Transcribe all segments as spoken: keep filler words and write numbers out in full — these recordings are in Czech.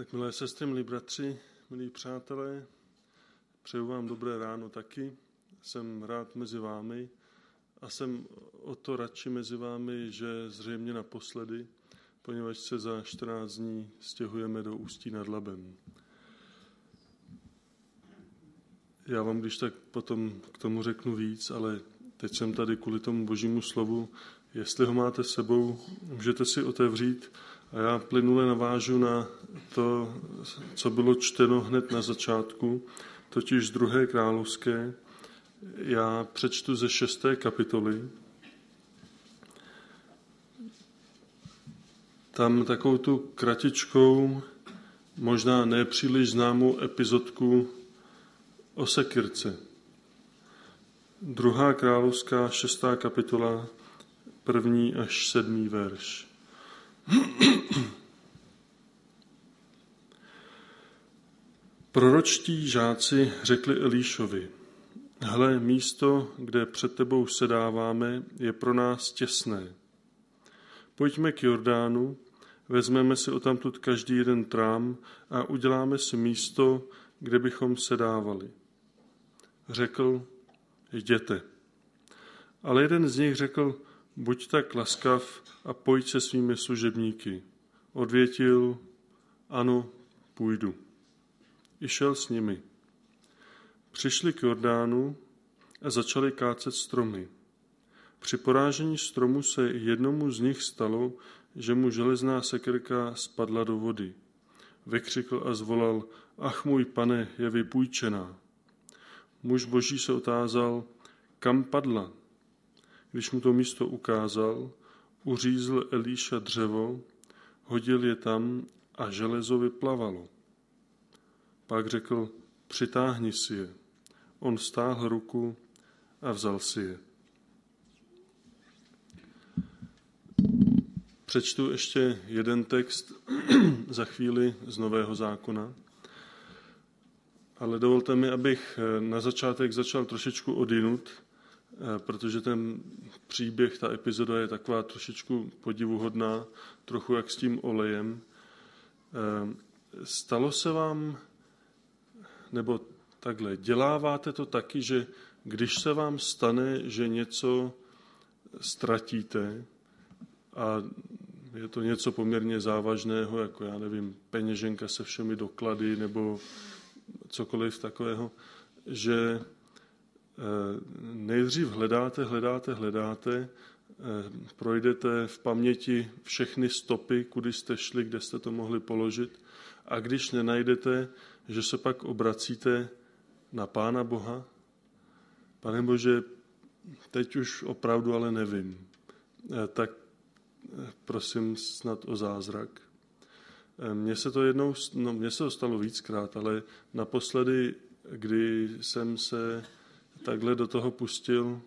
Tak milé sestry, milí bratři, milí přátelé, přeju vám dobré ráno taky. Jsem rád mezi vámi a jsem o to radši mezi vámi, že zřejmě naposledy, poněvadž se za čtrnáct dní stěhujeme do Ústí nad Labem. Já vám když tak potom k tomu řeknu víc, ale teď jsem tady kvůli tomu Božímu slovu. Jestli ho máte s sebou, můžete si otevřít a já plynule navážu na to, co bylo čteno hned na začátku, totiž z druhé královské. Já přečtu ze šesté kapitoly. Tam takovou tu kratičkou, možná nepříliš známou epizodku o sekyrce. Druhá královská, šestá kapitola, první až sedmý verš. Proročtí žáci řekli Elíšovi: Hle, místo, kde před tebou sedáváme, je pro nás těsné. Pojďme k Jordánu, vezmeme si odtamtud každý jeden trám a uděláme si místo, kde bychom sedávali. Řekl: Jděte. Ale jeden z nich řekl: Buď tak laskav a pojď se svými služebníky. Odvětil: Ano, půjdu. I šel s nimi. Přišli k Jordánu a začali kácet stromy. Při porážení stromu se jednomu z nich stalo, že mu železná sekyrka spadla do vody. Vykřikl a zvolal: Ach, můj pane, je vypůjčená. Muž boží se otázal, kam padla. Když mu to místo ukázal, uřízl Elíša dřevo, hodil je tam a železo vyplavalo. Pak řekl: Přitáhni si je. On stáhl ruku a vzal si je. Přečtu ještě jeden text za chvíli z Nového zákona, ale dovolte mi, abych na začátek začal trošičku odjinud, protože ten příběh, ta epizoda je taková trošičku podivuhodná, trochu jak s tím olejem. Stalo se vám, nebo takhle, děláváte to taky, že když se vám stane, že něco ztratíte a je to něco poměrně závažného, jako já nevím, peněženka se všemi doklady nebo cokoliv takového, že nejdřív hledáte, hledáte, hledáte, projdete v paměti všechny stopy, kudy jste šli, kde jste to mohli položit, a když nenajdete, že se pak obracíte na Pána Boha. Pane Bože, teď už opravdu ale nevím. Tak prosím snad o zázrak. Mně se to jednou, no mně se to stalo víckrát, ale naposledy, kdy jsem se takhle do toho pustil,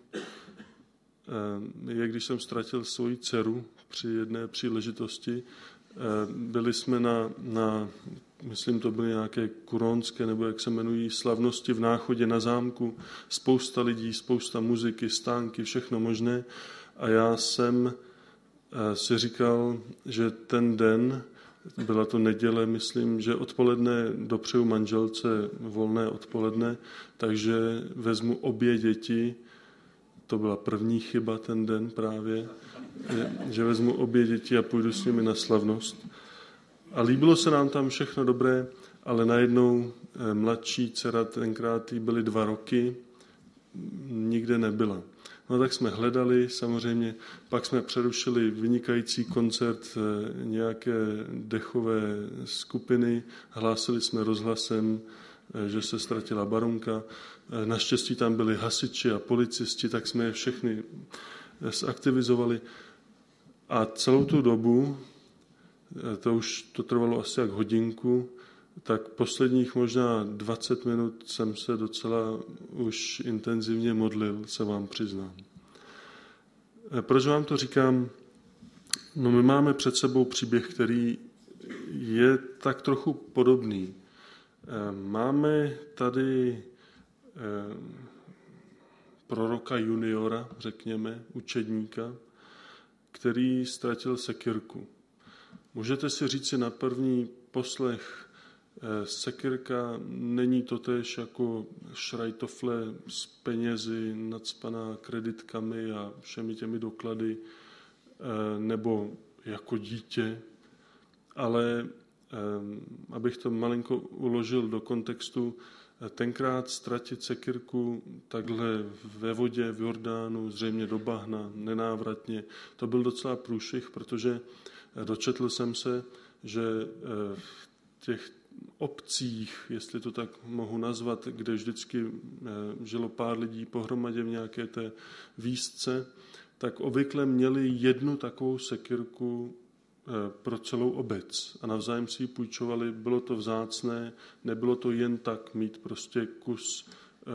je, když jsem ztratil svoji dceru při jedné příležitosti. Byli jsme na, na myslím, to byly nějaké kuronské, nebo jak se jmenují, slavnosti v Náchodě na zámku. Spousta lidí, spousta muziky, stánky, všechno možné. A já jsem si říkal, že ten den, byla to neděle, myslím, že odpoledne dopřeju manželce volné odpoledne, takže vezmu obě děti, to byla první chyba ten den právě, že vezmu obě děti a půjdu s nimi na slavnost. A líbilo se nám tam všechno dobré, ale najednou mladší dcera, tenkrát jí byly dva roky, nikde nebyla. No tak jsme hledali samozřejmě, pak jsme přerušili vynikající koncert nějaké dechové skupiny, hlásili jsme rozhlasem, že se ztratila Barunka. Naštěstí tam byli hasiči a policisti, tak jsme je všechny zaktivizovali. A celou tu dobu, to už to trvalo asi jak hodinku, tak posledních možná dvacet minut jsem se docela už intenzivně modlil, se vám přiznám. Proč vám to říkám? No my máme před sebou příběh, který je tak trochu podobný. Máme tady proroka juniora, řekněme, učedníka, který ztratil sekyrku. Můžete si říci na první poslech. Sekyrka není totéž jako šrajtofle s penězi, nacpaná kreditkami a všemi těmi doklady, nebo jako dítě, ale abych to malinko uložil do kontextu, tenkrát ztratit sekyrku takhle ve vodě, v Jordánu, zřejmě do bahna, nenávratně, to byl docela průšvih, protože dočetl jsem se, že v těch obcích, jestli to tak mohu nazvat, kde vždycky žilo pár lidí pohromadě v nějaké té výsce, tak obvykle měli jednu takovou sekyrku pro celou obec a navzájem si ji půjčovali. Bylo to vzácné, nebylo to jen tak mít prostě kus eh,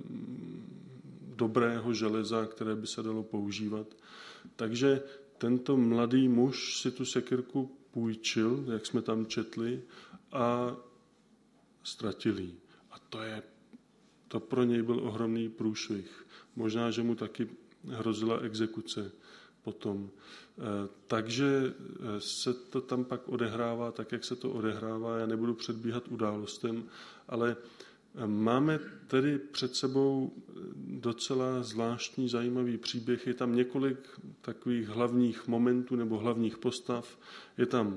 dobrého železa, které by se dalo používat. Takže tento mladý muž si tu sekyrku půjčil, jak jsme tam četli, a ztratil ji. A to, je, to pro něj byl ohromný průšvih. Možná, že mu taky hrozila exekuce potom. Takže se to tam pak odehrává tak, jak se to odehrává. Já nebudu předbíhat událostem, ale máme tedy před sebou docela zvláštní, zajímavý příběh. Je tam několik takových hlavních momentů nebo hlavních postav. Je tam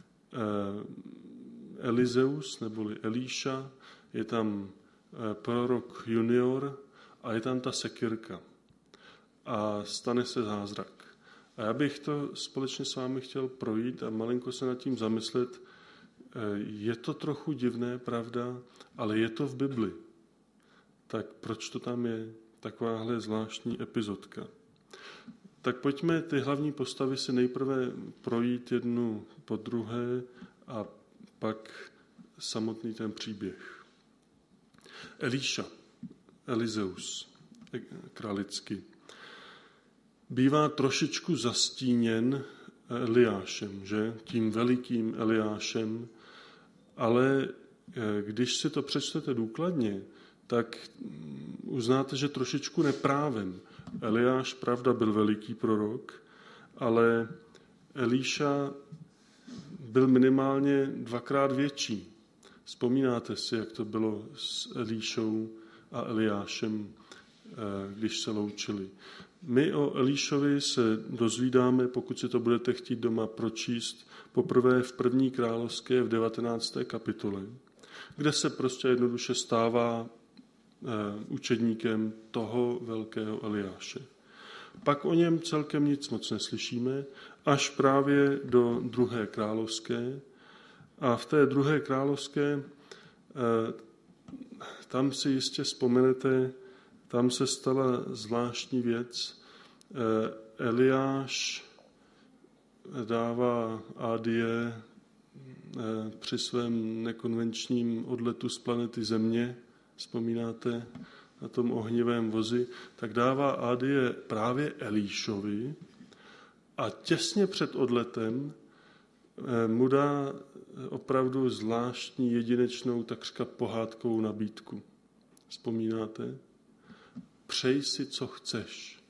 Elizeus neboli Elíša, je tam prorok junior a je tam ta sekyrka. A stane se zázrak. A já bych to společně s vámi chtěl projít a malinko se nad tím zamyslet. Je to trochu divné, pravda, ale je to v Bibli. Tak proč to tam je? Takováhle zvláštní epizodka. Tak pojďme ty hlavní postavy si nejprve projít jednu po druhé a pak samotný ten příběh. Elíša, Elizeus, králicky, bývá trošičku zastíněn Eliášem, že? Tím velikým Eliášem, ale když si to přečtete důkladně, tak uznáte, že trošičku neprávem. Eliáš, pravda, byl veliký prorok, ale Elíša byl minimálně dvakrát větší. Vzpomínáte si, jak to bylo s Elíšou a Eliášem, když se loučili. My o Elíšovi se dozvídáme, pokud si to budete chtít doma pročíst, poprvé v první královské v devatenácté kapitole, kde se prostě jednoduše stává učedníkem toho velkého Eliáše. Pak o něm celkem nic moc neslyšíme, až právě do druhé královské. A v té druhé královské, tam si jistě vzpomenete, tam se stala zvláštní věc. Eliáš dává Ádie při svém nekonvenčním odletu z planety Země, vzpomínáte, na tom ohnivém vozi, tak dává Ádie právě Elíšovi a těsně před odletem mu dá opravdu zvláštní, jedinečnou, takřka pohádkovou nabídku. Vzpomínáte? Přej si, co chceš.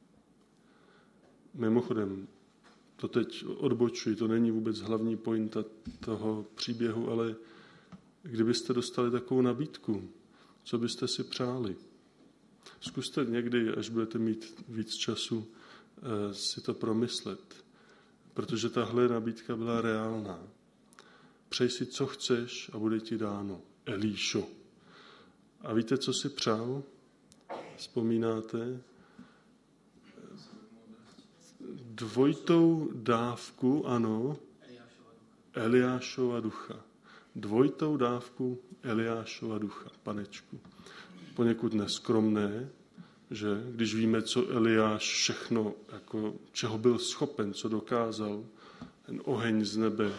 Mimochodem, to teď odbočuji, to není vůbec hlavní pointa toho příběhu, ale kdybyste dostali takovou nabídku, co byste si přáli? Zkuste někdy, až budete mít víc času, si to promyslet, protože tahle nabídka byla reálná. Přej si, co chceš a bude ti dáno. Elíšo. A víte, co si přál? Vzpomínáte? Dvojitou dávku, ano, Eliášova ducha. Dvojitou dávku Eliášova ducha, panečku. Poněkud neskromné, že když víme, co Eliáš všechno, jako, čeho byl schopen, co dokázal, ten oheň z nebe,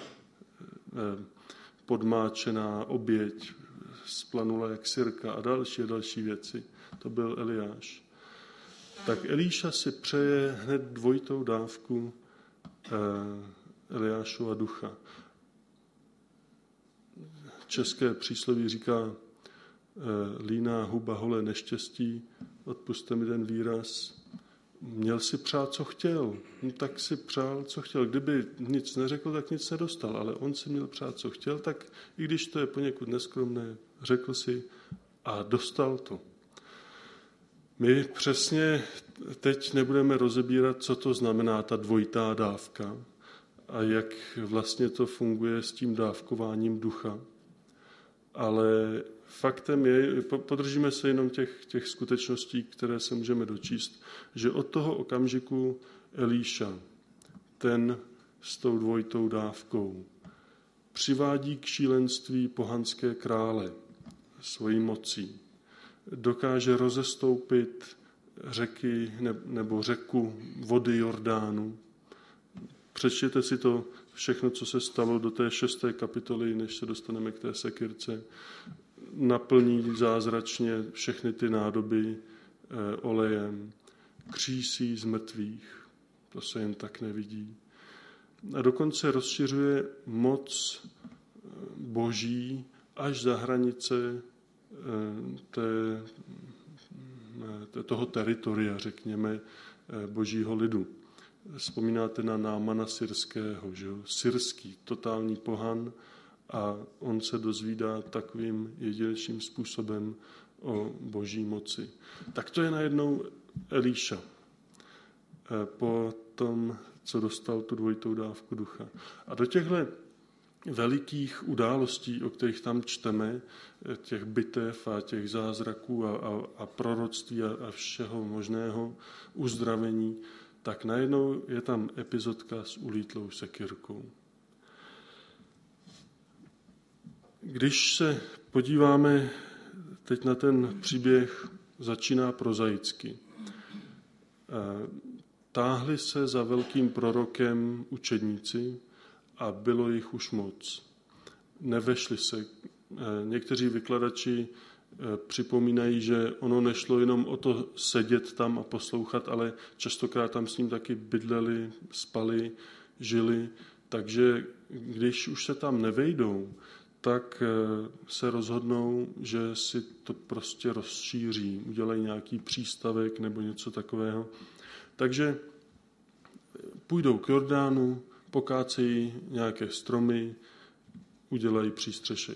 podmáčená oběť, splanula jak sirka a další a další věci, to byl Eliáš. Tak Elíša si přeje hned dvojitou dávku Eliášova ducha. České přísloví říká líná huba holé neštěstí, odpusťte mi ten výraz, měl si přát, co chtěl. No, tak si přál, co chtěl. Kdyby nic neřekl, tak nic nedostal, ale on si měl přát, co chtěl, tak i když to je poněkud neskromné, řekl si a dostal to. My přesně teď nebudeme rozebírat, co to znamená ta dvojitá dávka a jak vlastně to funguje s tím dávkováním ducha. Ale faktem je, podržíme se jenom těch, těch skutečností, které se můžeme dočíst, že od toho okamžiku Elíša, ten s tou dvojitou dávkou, přivádí k šílenství pohanské krále svojí mocí. Dokáže rozestoupit řeky nebo řeku vody Jordánu. Přečtěte si to všechno, co se stalo do té šesté kapitoly, než se dostaneme k té sekyrce. Naplní zázračně všechny ty nádoby eh, olejem. Křísí z mrtvých. To se jen tak nevidí. A dokonce rozšiřuje moc boží až za hranice té, toho teritoria, řekněme, božího lidu. Vzpomínáte na Námana syrského, že jo? Syrský, totální pohan, a on se dozvídá takovým jedinečným způsobem o boží moci. Tak to je najednou Elíša. Po tom, co dostal tu dvojitou dávku ducha. A do těchto velikých událostí, o kterých tam čteme, těch bitev a těch zázraků a, a, a proroctví a, a všeho možného uzdravení, tak najednou je tam epizodka s ulítlou sekyrkou. Když se podíváme teď na ten příběh, začíná prozaicky. Táhli se za velkým prorokem učedníci a bylo jich už moc. Nevešli se. Někteří vykladači připomínají, že ono nešlo jenom o to sedět tam a poslouchat, ale častokrát tam s ním taky bydleli, spali, žili. Takže když už se tam nevejdou, tak se rozhodnou, že si to prostě rozšíří, udělají nějaký přístavek nebo něco takového. Takže půjdou k Jordánu, pokácejí nějaké stromy, udělají přístřešek.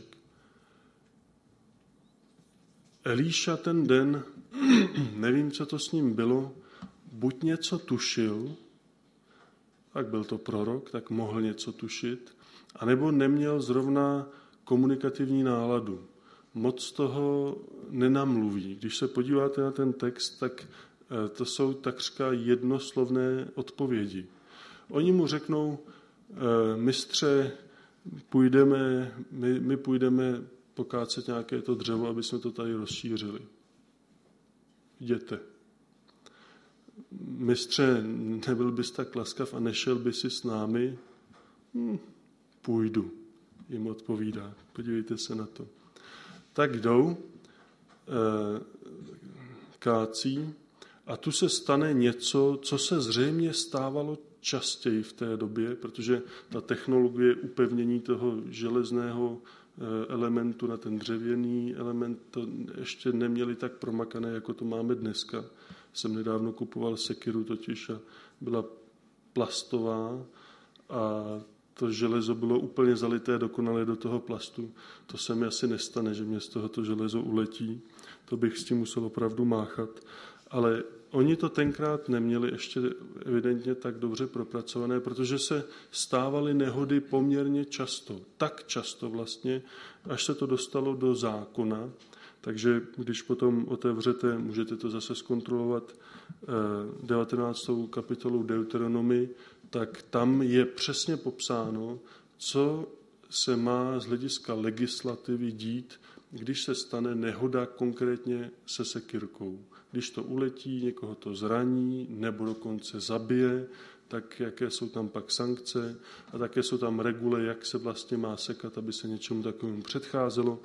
Elíša ten den, nevím, co to s ním bylo, buď něco tušil, tak byl to prorok, tak mohl něco tušit, anebo neměl zrovna komunikativní náladu. Moc toho nenamluví. Když se podíváte na ten text, tak to jsou takřka jednoslovné odpovědi. Oni mu řeknou, mistře, půjdeme, my, my půjdeme pokácet nějaké to dřevo, aby jsme to tady rozšířili. Jděte. Mistře, nebyl bys tak laskav a nešel by si s námi? Hm, půjdu, jim odpovídá. Podívejte se na to. Tak jdou, kácí, a tu se stane něco, co se zřejmě stávalo častěji v té době, protože ta technologie upevnění toho železného elementu na ten dřevěný element to ještě neměli tak promakané, jako to máme dneska. Jsem nedávno kupoval sekyru totiž a byla plastová a to železo bylo úplně zalité dokonale do toho plastu. To se mi asi nestane, že mě z tohoto železo uletí. To bych s tím musel opravdu máchat. Ale oni to tenkrát neměli ještě evidentně tak dobře propracované, protože se stávaly nehody poměrně často. Tak často vlastně, až se to dostalo do zákona. Takže když potom otevřete, můžete to zase zkontrolovat, devatenáctou kapitolu Deuteronomy, tak tam je přesně popsáno, co se má z hlediska legislativy dít, když se stane nehoda konkrétně se sekyrkou. Když to uletí, někoho to zraní nebo dokonce zabije, tak jaké jsou tam pak sankce a také jsou tam regule, jak se vlastně má sekat, aby se něčemu takovému předcházelo.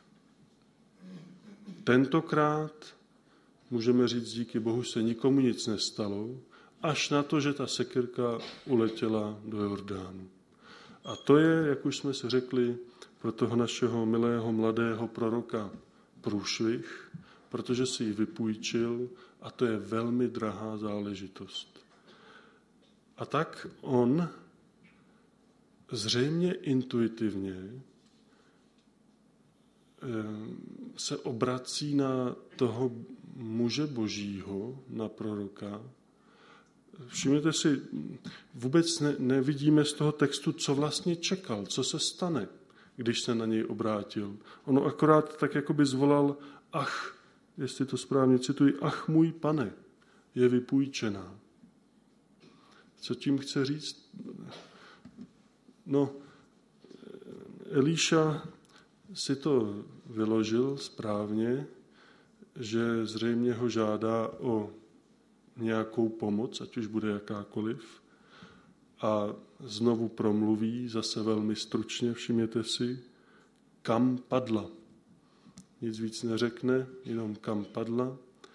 Tentokrát, můžeme říct, díky Bohu se nikomu nic nestalo, až na to, že ta sekyrka uletěla do Jordánu. A to je, jak už jsme si řekli, pro toho našeho milého mladého proroka průšvih, protože si ji vypůjčil a to je velmi drahá záležitost. A tak on zřejmě intuitivně se obrací na toho muže božího, na proroka. Všimněte si, vůbec ne, nevidíme z toho textu, co vlastně čekal, co se stane, když se na něj obrátil. Ono akorát tak jakoby zvolal, ach, jestli to správně cituji, ach můj pane, je vypůjčená. Co tím chce říct? No, Elíša si to vyložil správně, že zřejmě ho žádá o nějakou pomoc, ať už bude jakákoliv, a znovu promluví, zase velmi stručně, všimněte si, kam padla. Nic víc neřekne, jenom kam padla.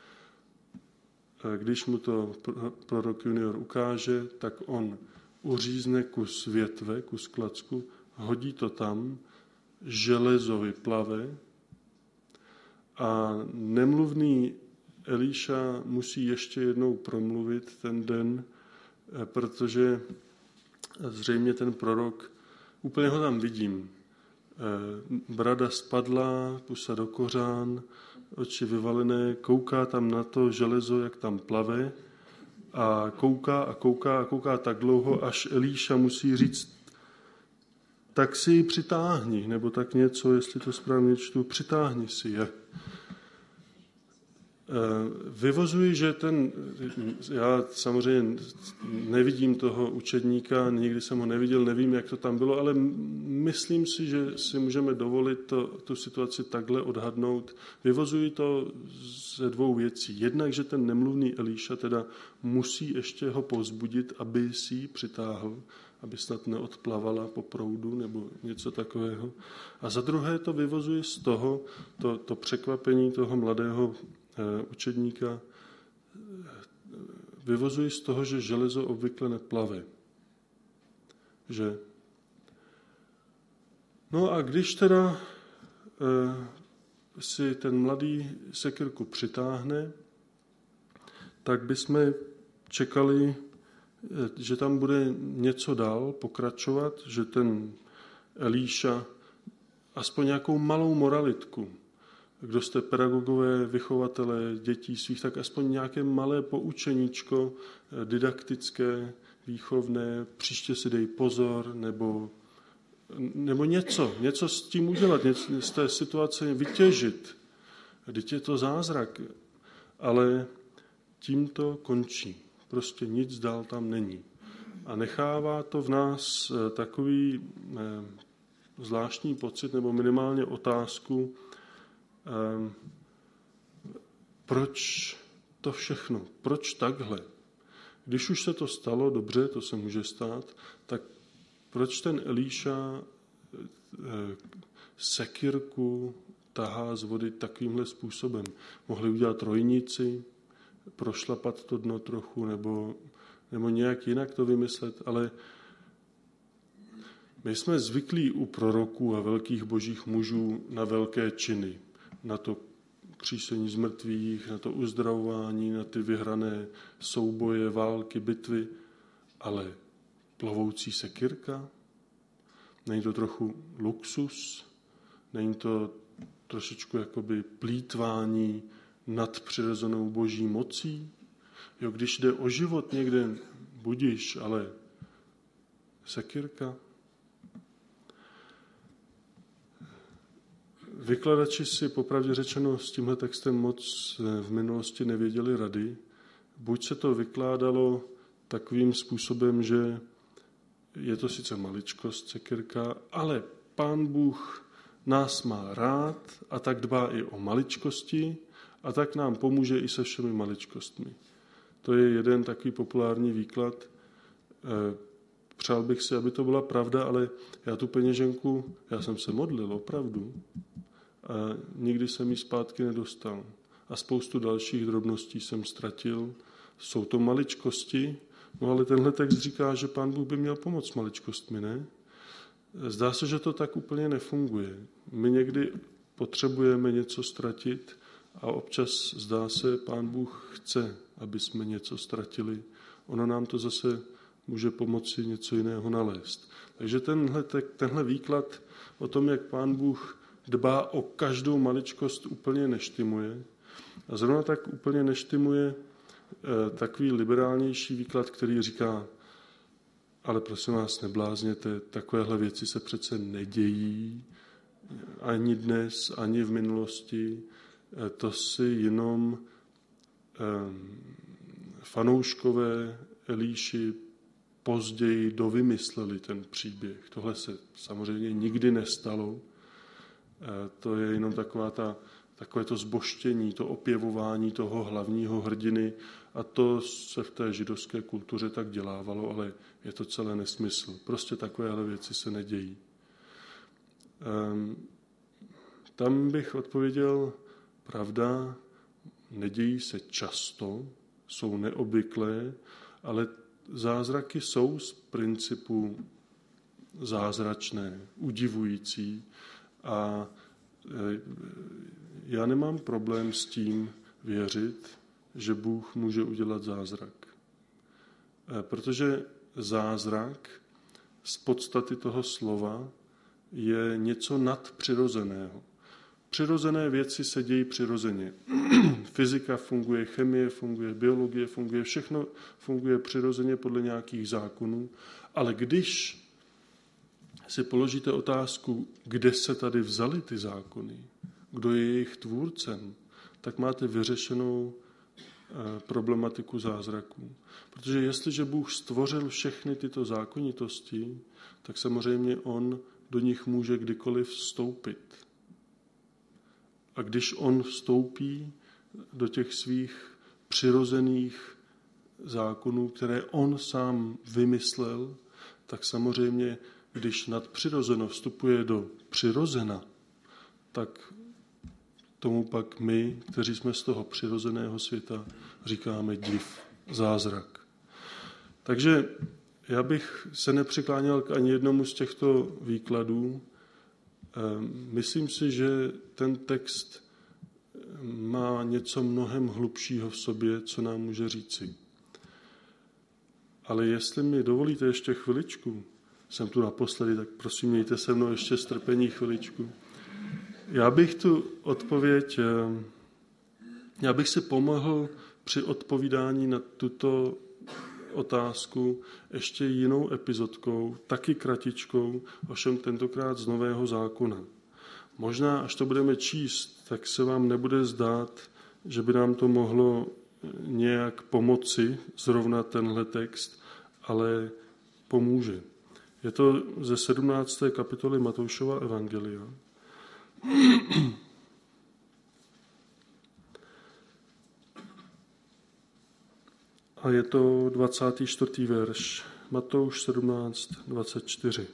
Když mu to prorok junior ukáže, tak on uřízne kus větve, kus klacku, hodí to tam, železo vyplave a nemluvný Elíša musí ještě jednou promluvit ten den, protože zřejmě ten prorok, úplně ho tam vidím, brada spadla, pusa do kořán, oči vyvalené, kouká tam na to železo, jak tam plave a kouká a kouká a kouká tak dlouho, až Elíša musí říct, tak si ji přitáhni, nebo tak něco, jestli to správně čtu, přitáhni si je. Vyvozuji, že ten, já samozřejmě nevidím toho učedníka, nikdy jsem ho neviděl, nevím, jak to tam bylo, ale myslím si, že si můžeme dovolit to, tu situaci takhle odhadnout. Vyvozuji to ze dvou věcí. Jednak, že ten nemluvný Elíša teda musí ještě ho povzbudit, aby si ji přitáhl, aby snad neodplavala po proudu nebo něco takového. A za druhé to vyvozuje z toho, to, to překvapení toho mladého učedníka, vyvozuji z toho, že železo obvykle neplave. Že? No a když teda eh, si ten mladý sekyrku přitáhne, tak bychom čekali, že tam bude něco dál pokračovat, že ten Elíša aspoň nějakou malou moralitku, kdo jste pedagogové, vychovatelé dětí svých, tak aspoň nějaké malé poučeníčko, didaktické, výchovné, příště si dej pozor, nebo, nebo něco, něco s tím udělat, něco z té situace vytěžit. Vždyť je to zázrak, ale tím to končí. Prostě nic dál tam není. A nechává to v nás takový zvláštní pocit, nebo minimálně otázku, proč to všechno? Proč takhle? Když už se to stalo, dobře, to se může stát, tak proč ten Elíša sekyrku tahá z vody takovýmhle způsobem? Mohli udělat trojnici, prošlapat to dno trochu, nebo, nebo nějak jinak to vymyslet, ale my jsme zvyklí u proroků a velkých božích mužů na velké činy, na to křísení z mrtvých, na to uzdravování, na ty vyhrané souboje, války, bitvy, ale plovoucí sekyrka? Není to trochu luxus? Není to trošičku jakoby plýtvání nad přirozenou boží mocí? Jo, když jde o život někde, budiš, ale sekyrka? Vykladači si popravdě řečeno s tímhle textem moc v minulosti nevěděli rady. Buď se to vykládalo takovým způsobem, že je to sice maličkost, sekyrka, ale Pán Bůh nás má rád a tak dbá i o maličkosti a tak nám pomůže i se všemi maličkostmi. To je jeden takový populární výklad. Přál bych si, aby to byla pravda, ale já tu peněženku, já jsem se modlil opravdu a nikdy jsem ji zpátky nedostal. A spoustu dalších drobností jsem ztratil. Jsou to maličkosti, no ale tenhle text říká, že Pán Bůh by měl pomoct maličkostmi, ne? Zdá se, že to tak úplně nefunguje. My někdy potřebujeme něco ztratit, A občas zdá se, Pán Bůh chce, aby jsme něco ztratili. Ono nám to zase může pomoci něco jiného nalézt. Takže tenhle, tenhle výklad o tom, jak Pán Bůh dbá o každou maličkost, úplně neštimuje. A zrovna tak úplně neštimuje eh, takový liberálnější výklad, který říká, ale prosím vás, neblázněte, takovéhle věci se přece nedějí ani dnes, ani v minulosti. Eh, to si jenom eh, fanouškové Elíši později dovymysleli ten příběh. Tohle se samozřejmě nikdy nestalo. To je jenom taková ta, takové to zboštění, to opěvování toho hlavního hrdiny a to se v té židovské kultuře tak dělávalo, ale je to celé nesmysl. Prostě takovéhle věci se nedějí. Tam bych odpověděl, pravda, nedějí se často, jsou neobvyklé, ale zázraky jsou z principu zázračné, udivující a já nemám problém s tím věřit, že Bůh může udělat zázrak. Protože zázrak z podstaty toho slova je něco nadpřirozeného. Přirozené věci se dějí přirozeně. Fyzika funguje, chemie funguje, biologie funguje, všechno funguje přirozeně podle nějakých zákonů, ale když si položíte otázku, kde se tady vzaly ty zákony, kdo je jejich tvůrcem, tak máte vyřešenou problematiku zázraků. Protože jestliže Bůh stvořil všechny tyto zákonitosti, tak samozřejmě on do nich může kdykoliv vstoupit. A když on vstoupí do těch svých přirozených zákonů, které on sám vymyslel, tak samozřejmě, když nadpřirozeno vstupuje do přirozena, tak tomu pak my, kteří jsme z toho přirozeného světa, říkáme div, zázrak. Takže já bych se nepřikláněl k ani jednomu z těchto výkladů. Myslím si, že ten text má něco mnohem hlubšího v sobě, co nám může říci. Ale jestli mi dovolíte ještě chviličku, jsem tu naposledy, tak prosím, mějte se mnou ještě strpení chviličku. Já bych tu odpověď, já bych si pomohl při odpovídání na tuto otázku ještě jinou epizodkou, taky kratičkou, ovšem tentokrát z Nového zákona. Možná, až to budeme číst, tak se vám nebude zdát, že by nám to mohlo nějak pomoci, zrovna tenhle text, ale pomůže. Je to ze sedmnácté kapitoly Matoušova evangelia. A je to dvacátý čtvrtý verš, Matouš sedmnáct, dvacet čtyři.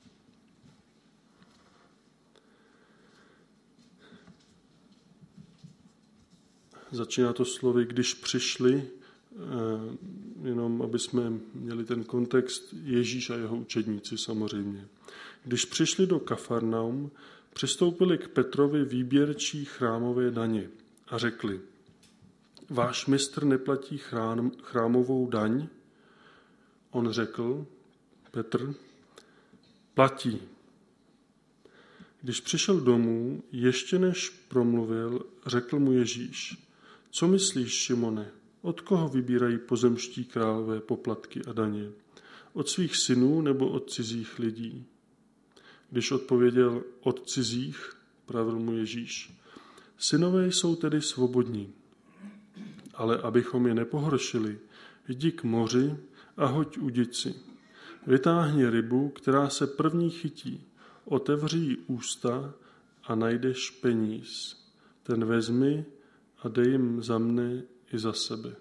Začíná to slovy, když přišli, jenom aby jsme měli ten kontext, Ježíš a jeho učedníci samozřejmě. Když přišli do Kafarnaum, přistoupili k Petrovi výběrčí chrámové daně a řekli, váš mistr neplatí chrám, chrámovou daň? On řekl, Petr, platí. Když přišel domů, ještě než promluvil, řekl mu Ježíš, co myslíš, Šimone, od koho vybírají pozemští králové poplatky a daně? Od svých synů nebo od cizích lidí? Když odpověděl od cizích, pravil mu Ježíš, synové jsou tedy svobodní. Ale abychom je nepohoršili, jdi k moři a hoď udici. Vytáhni rybu, která se první chytí, otevři jí ústa a najdeš peníz. Ten vezmi a dej jim za mne i za sebe.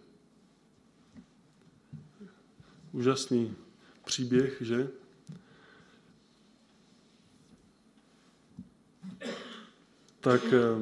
Úžasný příběh, že? Tak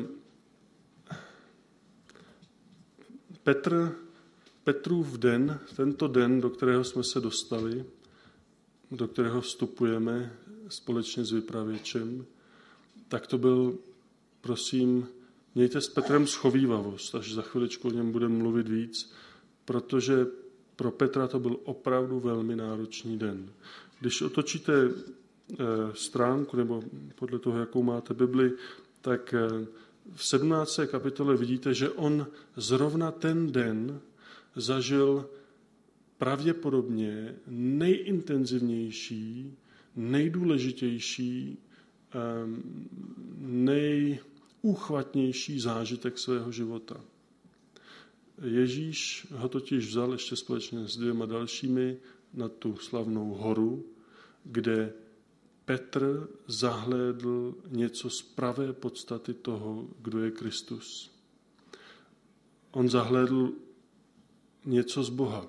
Petr, Petrův den, tento den, do kterého jsme se dostali, do kterého vstupujeme společně s vypravěčem, tak to byl, prosím, Mějte s Petrem schovívavost, až za chviličku o něm budeme mluvit víc, protože pro Petra to byl opravdu velmi náročný den. Když otočíte stránku, nebo podle toho, jakou máte Bibli, tak v sedmnácté kapitole vidíte, že on zrovna ten den zažil pravděpodobně nejintenzivnější, nejdůležitější, nejúchvatnější zážitek svého života. Ježíš ho totiž vzal ještě společně s dvěma dalšími na tu slavnou horu, kde Petr zahlédl něco z pravé podstaty toho, kdo je Kristus. On zahlédl něco z Boha.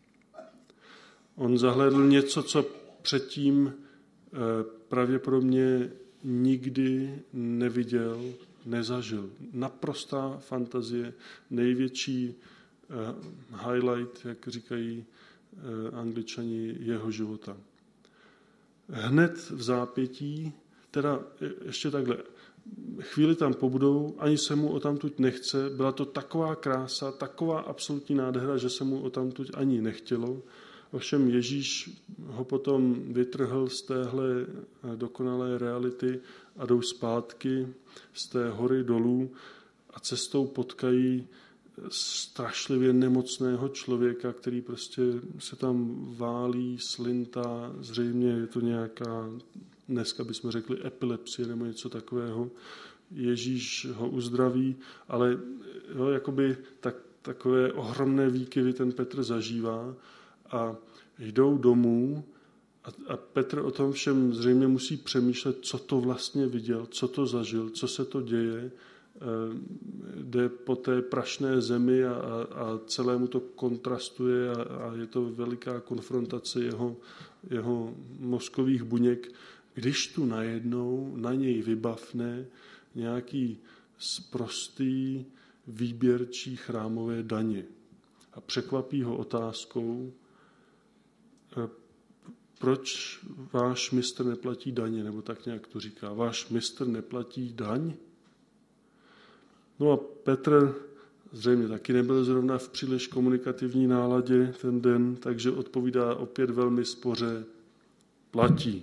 On zahlédl něco, co předtím pravděpodobně nikdy neviděl, nezažil. Naprostá fantazie, největší highlight, jak říkají Angličani, jeho života. Hned v zápětí, teda ještě takhle, chvíli tam pobudou, ani se mu odtamtud nechce, byla to taková krása, taková absolutní nádhera, že se mu odtamtud ani nechtělo. Ovšem Ježíš ho potom vytrhl z téhle dokonalé reality a jdou zpátky z té hory dolů a cestou potkají strašlivě nemocného člověka, který prostě se tam válí, slintá, zřejmě je to nějaká, dneska bychom řekli epilepsie nebo něco takového. Ježíš ho uzdraví, ale jo, jakoby tak, takové ohromné výkyvy ten Petr zažívá a jdou domů a, a Petr o tom všem zřejmě musí přemýšlet, co to vlastně viděl, co to zažil, co se to děje, jde po té prašné zemi a, a, a celému to kontrastuje a, a je to veliká konfrontace jeho, jeho mozkových buněk, když tu najednou na něj vybavne nějaký sprostý výběrčí chrámové daně. A překvapí ho otázkou, proč váš mistr neplatí daně, nebo tak nějak to říká. Váš mistr neplatí daň? No a Petr zřejmě taky nebyl zrovna v příliš komunikativní náladě ten den, takže odpovídá opět velmi spoře, platí.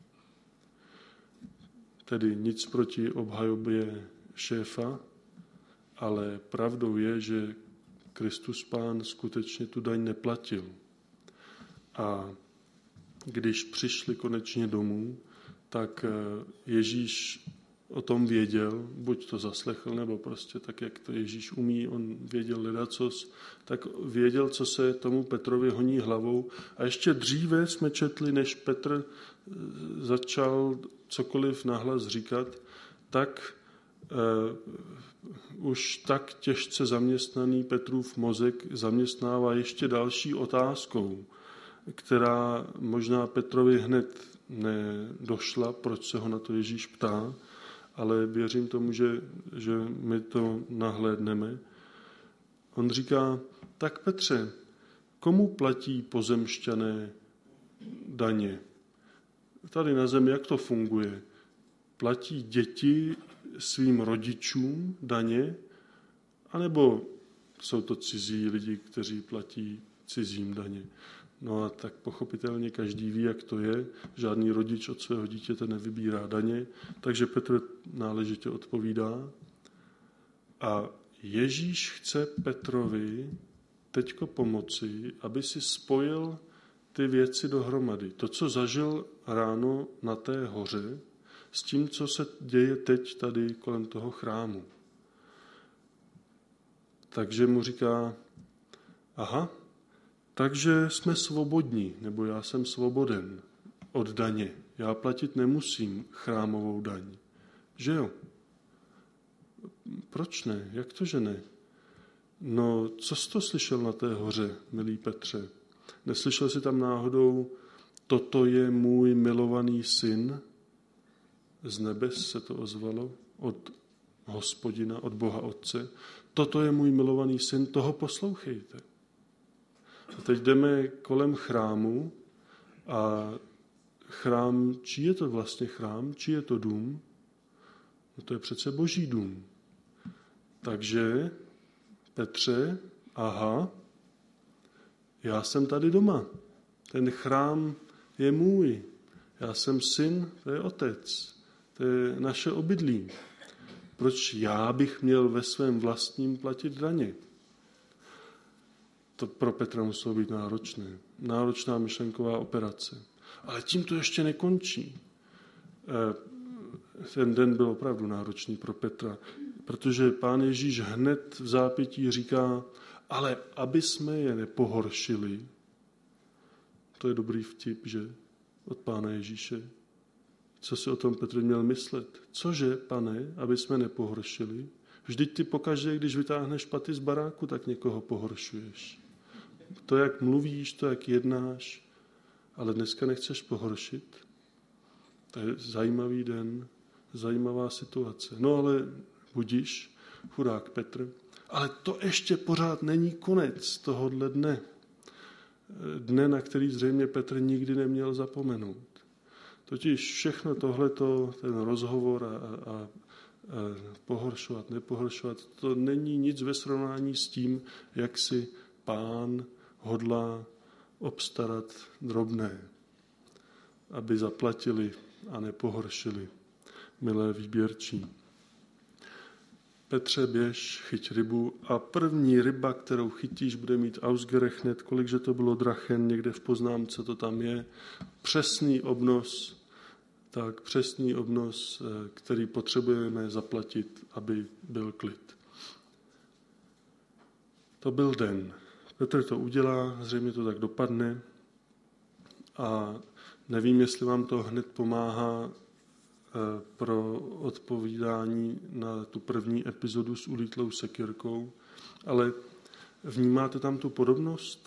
Tedy nic proti obhajobě šéfa, ale pravdou je, že Kristus Pán skutečně tu daň neplatil. A když přišli konečně domů, tak Ježíš o tom věděl, buď to zaslechl, nebo prostě tak, jak to Ježíš umí, on věděl ledacos, tak věděl, co se tomu Petrovi honí hlavou. A ještě dříve jsme četli, než Petr začal cokoliv nahlas říkat, tak uh, už tak těžce zaměstnaný Petrův mozek zaměstnává ještě další otázkou, která možná Petrovi hned nedošla, proč se ho na to Ježíš ptá, ale věřím tomu, že, že my to nahlédneme. On říká, tak Petře, komu platí pozemšťané daně? Tady na zemi, jak to funguje? Platí děti svým rodičům daně, anebo jsou to cizí lidi, kteří platí cizím daně? No a tak pochopitelně každý ví, jak to je. Žádný rodič od svého dítěte nevybírá daně, takže Petr náležitě odpovídá. A Ježíš chce Petrovi teďko pomoci, aby si spojil ty věci dohromady. To, co zažil ráno na té hoře, s tím, co se děje teď tady kolem toho chrámu. Takže mu říká, aha, takže jsme svobodní, nebo já jsem svoboden od daně. Já platit nemusím chrámovou daň. Že jo? Proč ne? Jak to, že ne? No, co jsi to slyšel na té hoře, milý Petře? Neslyšel jsi tam náhodou, toto je můj milovaný syn? Z nebes se to ozvalo od Hospodina, od Boha Otce. Toto je můj milovaný syn, toho poslouchejte. A teď jdeme kolem chrámu a chrám, čí je to vlastně chrám, čí je to dům? No to je přece Boží dům. Takže Petře, aha, já jsem tady doma. Ten chrám je můj. Já jsem syn, to je otec. To je naše obydlí. Proč já bych měl ve svém vlastním platit daně? To pro Petra muselo být náročné. Náročná myšlenková operace. Ale tím to ještě nekončí. Ten den byl opravdu náročný pro Petra, protože Pán Ježíš hned v zápětí říká, ale aby jsme je nepohoršili, to je dobrý vtip, že? Od Pána Ježíše. Co si o tom Petr měl myslet? Cože, Pane, aby jsme nepohoršili? Vždyť ty pokaždé, když vytáhneš paty z baráku, tak někoho pohoršuješ. To, jak mluvíš, to, jak jednáš, ale dneska nechceš pohoršit. To je zajímavý den, zajímavá situace. No ale budiš, chudák Petr. Ale to ještě pořád není konec tohohle dne. Dne, na který zřejmě Petr nikdy neměl zapomenout. Totiž všechno tohleto, ten rozhovor a, a, a pohoršovat, nepohoršovat, to není nic ve srovnání s tím, jak si Pán hodlá obstarat drobné, aby zaplatili a nepohoršili. Milé výběrčí. Petře, běž, chyť rybu a první ryba, kterou chytíš, bude mít ausgerechnet, kolikže to bylo drachen, někde v poznámce to tam je. Přesný obnos, tak přesný obnos, který potřebujeme zaplatit, aby byl klid. To byl den. Petr to udělá, zřejmě to tak dopadne a nevím, jestli vám to hned pomáhá pro odpovídání na tu první epizodu s ulítlou sekyrkou, ale vnímáte tam tu podobnost?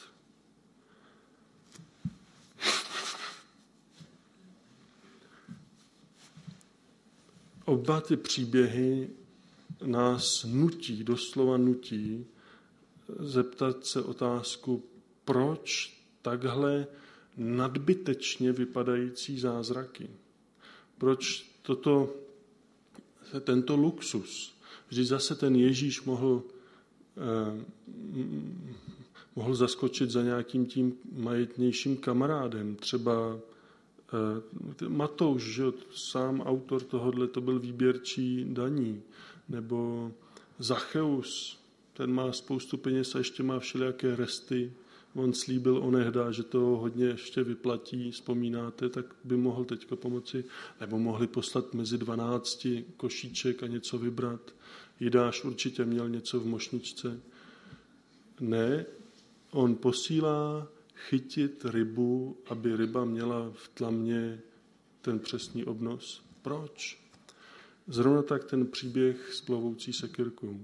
Oba ty příběhy nás nutí, doslova nutí, zeptat se otázku, proč takhle nadbytečně vypadající zázraky? Proč toto, tento luxus? Vždyť zase ten Ježíš mohl, eh, mohl zaskočit za nějakým tím majetnějším kamarádem. Třeba eh, Matouš, že sám autor tohodle, to byl výběrčí daní. Nebo Zacheus, ten má spoustu peněz a ještě má všelijaké resty. On slíbil onehda, že to hodně ještě vyplatí, vzpomínáte, tak by mohl teďka pomoci. Nebo mohli poslat mezi dvanácti košíček a něco vybrat. Jidáš určitě měl něco v mošničce. Ne, on posílá chytit rybu, aby ryba měla v tlamě ten přesný obnos. Proč? Zrovna tak ten příběh s plovoucí sekyrkou.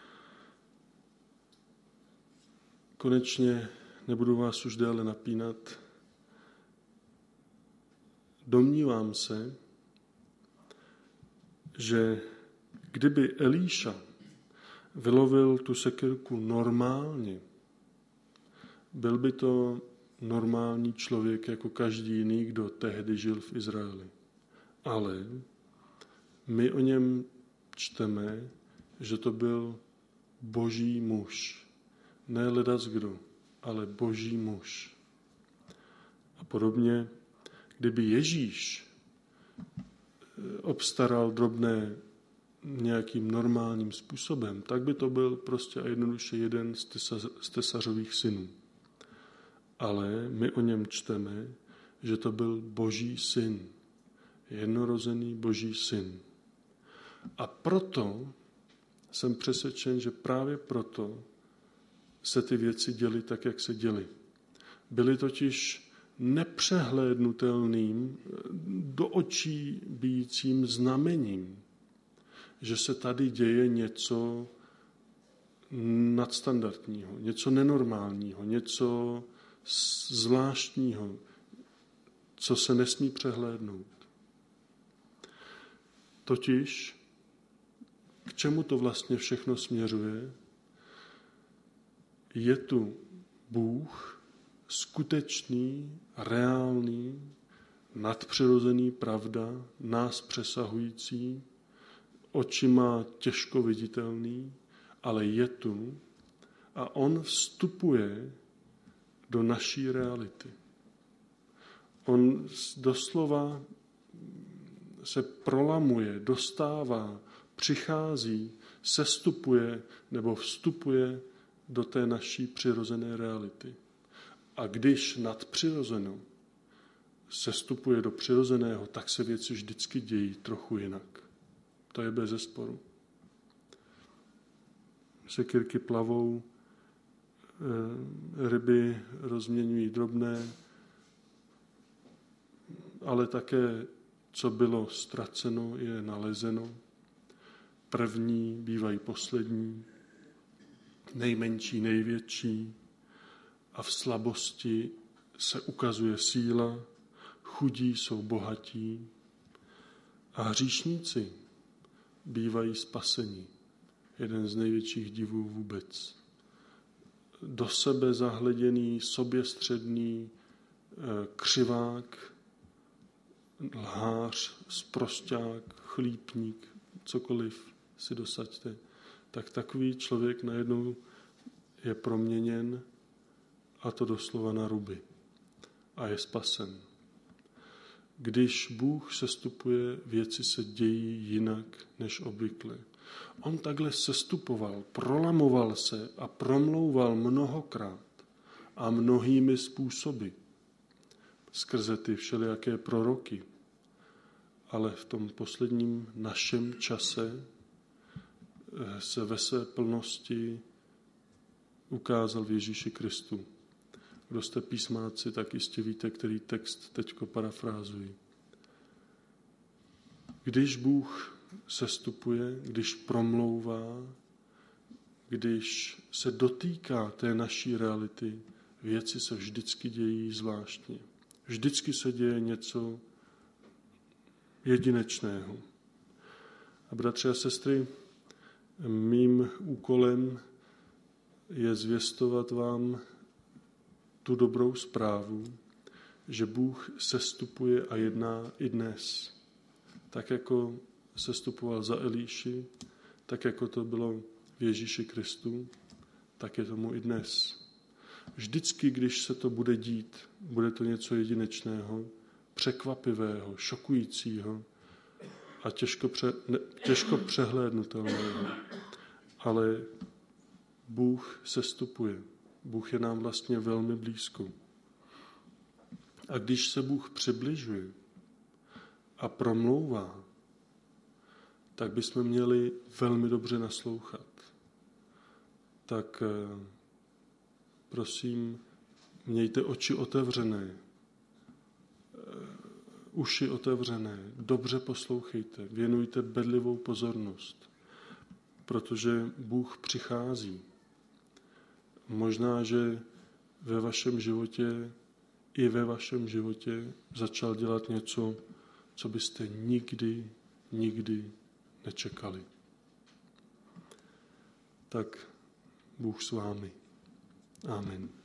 Konečně nebudu vás už déle napínat. Domnívám se, že kdyby Elíša vylovil tu sekyrku normálně, byl by to normální člověk jako každý jiný, kdo tehdy žil v Izraeli. Ale my o něm čteme, že to byl boží muž. Ne ledac kdo, ale boží muž. A podobně, kdyby Ježíš obstaral drobné nějakým normálním způsobem, tak by to byl prostě a jednoduše jeden z tesařových synů. Ale my o něm čteme, že to byl boží syn. Jednorozený boží syn. A proto jsem přesvědčen, že právě proto se ty věci děly tak, jak se děly. Byly totiž nepřehlédnutelným, do očí bijícím znamením, že se tady děje něco nadstandardního, něco nenormálního, něco zvláštního, co se nesmí přehlédnout. Totiž, k čemu to vlastně všechno směřuje? Je tu Bůh, skutečný, reálný, nadpřirozený pravda, nás přesahující, očima těžko viditelný, ale je tu a on vstupuje do naší reality. On doslova se prolamuje, dostává, přichází, sestupuje nebo vstupuje do té naší přirozené reality. A když nadpřirozeno sestupuje do přirozeného, tak se věci vždycky dějí trochu jinak. To je bezesporu. Sekyrky plavou, ryby rozměňují drobné, ale také, co bylo ztraceno, je nalezeno. První bývají poslední, nejmenší největší a v slabosti se ukazuje síla, chudí jsou bohatí a hříšníci bývají spaseni. Jeden z největších divů vůbec. Do sebe zahleděný, soběstředný křivák, lhář, sprosťák, chlípník, cokoliv si dosaďte, tak takový člověk najednou je proměněn, a to doslova na ruby, a je spasen. Když Bůh sestupuje, věci se dějí jinak než obvykle. On takhle sestupoval, prolamoval se a promlouval mnohokrát a mnohými způsoby skrze ty všelijaké proroky. Ale v tom posledním našem čase se ve své plnosti ukázal v Ježíši Kristu. Kdo jste písmáci, tak jistě víte, který text teďko parafrázuji. Když Bůh sestupuje, když promlouvá, když se dotýká té naší reality, věci se vždycky dějí zvláštně. Vždycky se děje něco jedinečného. A bratři a sestry, mým úkolem je zvěstovat vám tu dobrou zprávu, že Bůh sestupuje a jedná i dnes. Tak jako sestupoval za Elíši, tak jako to bylo v Ježíši Kristu, tak je tomu i dnes. Vždycky, když se to bude dít, bude to něco jedinečného, překvapivého, šokujícího a těžko, pře, ne, těžko přehlédnutelného. Ale Bůh sestupuje. Bůh je nám vlastně velmi blízko. A když se Bůh přibližuje a promlouvá, tak bychom měli velmi dobře naslouchat. Tak prosím, mějte oči otevřené, uši otevřené, dobře poslouchejte, věnujte bedlivou pozornost, protože Bůh přichází. Možná, že ve vašem životě, i ve vašem životě začal dělat něco, co byste nikdy, nikdy nečekali. Tak Bůh s vámi. Amen.